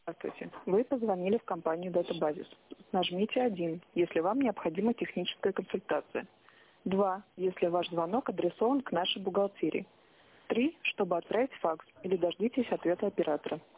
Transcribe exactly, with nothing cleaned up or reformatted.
Здравствуйте. Вы позвонили в компанию Database. Нажмите один, если вам необходима техническая консультация. два, если ваш звонок адресован к нашей бухгалтерии. три, чтобы отправить факс или дождитесь ответа оператора.